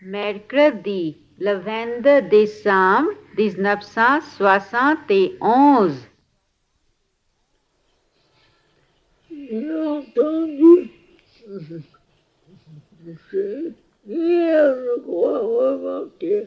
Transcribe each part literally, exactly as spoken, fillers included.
Mercredi, le vingt-deux décembre mille neuf cent soixante et onze. J'ai entendu, c'est hier, je crois, ou avant-hier,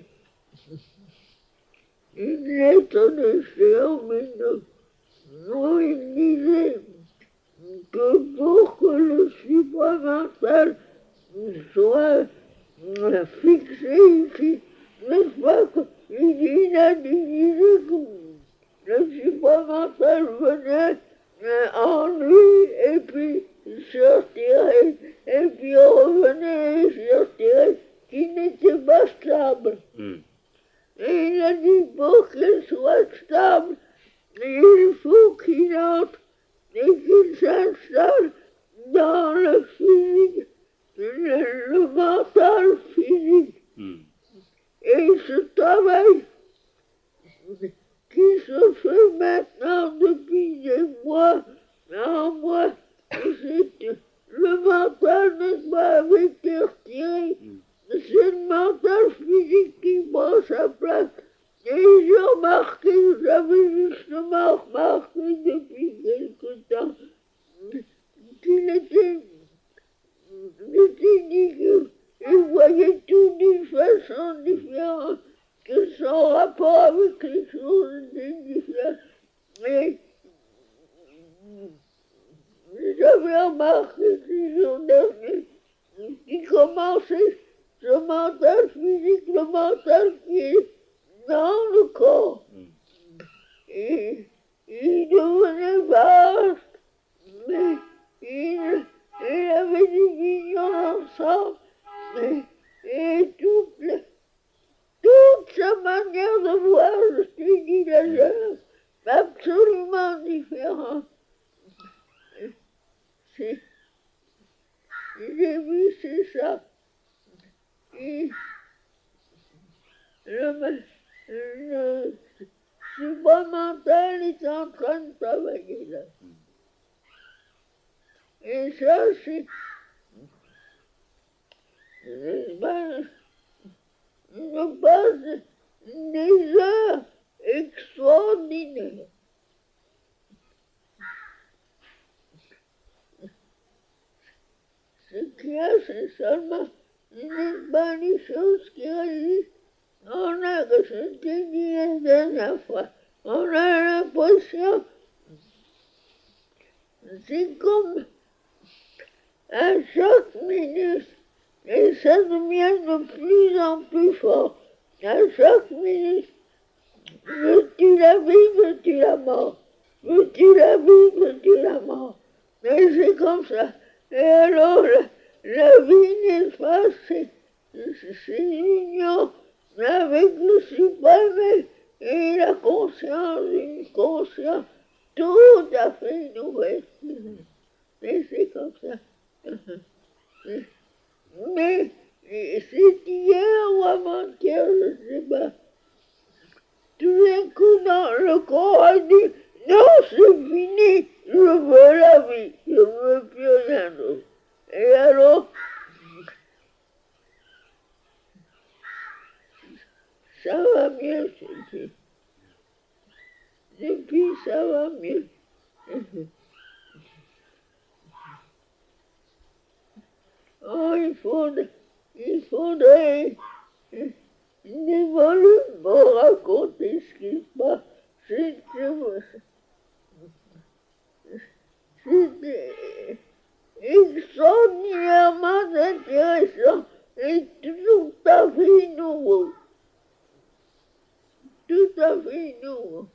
une lettre de chez Amino où il disait que pour que le supramental soit euh, fixé ici, n'est-ce pas qu'il il a dit que le supramental venait euh, en lui et puis il sortirait, et puis revenait et sortirait, qui n'était pas stable. Mm. Et il a dit pour qu'il soit stable, il faut qu'il entre et qu'il s'installe dans le physique, le, le mental physique. Mm. Et ce travail qui se fait maintenant depuis des mois en mois, c'est le mental n'est pas avec les retiré. Mm. C'est le mental physique qui prend sa place. Et j'ai remarqué, j'avais justement remarqué depuis quelque temps qu'il était, il était dit qu'il voyait tout d'une façon différente, que son rapport avec les choses était différent. Et j'avais remarqué ces jours derniers qu'il commençait ce mental physique, le mental qui est dans le corps. Et il devenait vaste, mais il, il avait des visions ensemble, et, et toute, la, toute sa manière de voir, je t'ai dit d'ailleurs, absolument différente. C'est, j'ai vu, c'est ça. Et le, le supramental est en train de travailler là. Et ça, c'est ben, je passe des heures extraordinaires. Ce qu'il y a, c'est seulement une bonne chose qui résiste. On a, que je t'ai dit la dernière fois, on a l'impression, c'est comme à chaque minute, et ça devient de plus en plus fort. À chaque minute, veux-tu la vie, veux-tu la mort? Veux-tu la vie, veux-tu la mort? Et c'est comme ça. Et alors, la, la vie, n'est-ce pas, c'est, c'est l'union avec le suprême et la conscience, une conscience tout à fait nouvelle. Et c'est comme ça. Mais c'est hier ou avant-hier, je ne sais pas. Tout d'un coup, dans le corps a dit, non, c'est fini, je veux la vie, je ne veux plus rien d'autre. Et alors, ça va mieux, c'est depuis, ça va mieux. Oh, il faudrait, il faudrait des volumes pour raconter ce qui se passe. C'est, c'est extraordinairement intéressant et tout à fait nouveau. Tout à fait nouveau.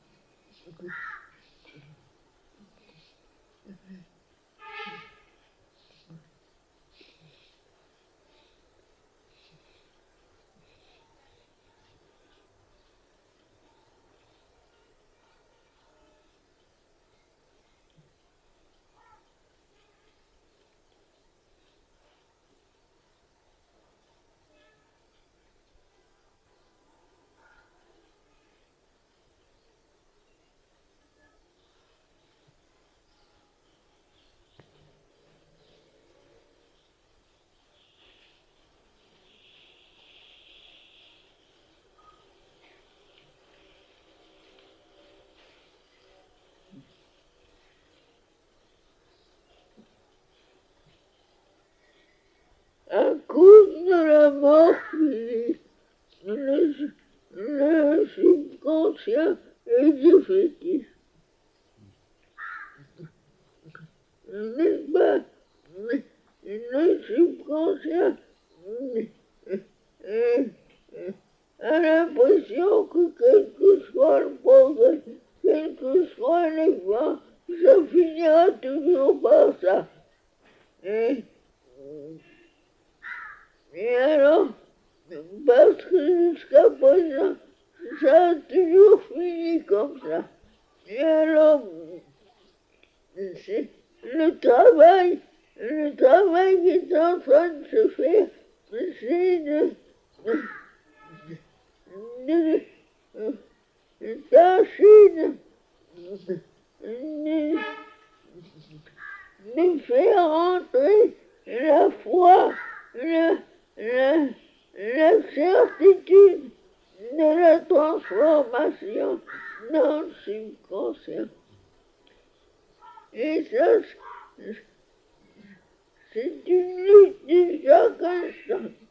subconscient est définitif. N'est-ce pas? Le subconscient a l'impression que quel que soit le progrès, quel que soit l'effort, ça finira toujours par ça. Et, et alors, parce que jusqu'à présent, ça a toujours fini comme ça. Et alors, c'est le travail, le travail qui est en train de se faire, c'est de, de, de, de tâcher de, de, de faire entrer la foi, la, la, la certitude de la transformation dans le subconscient. Et ça, c'est une lutte de chaque instant.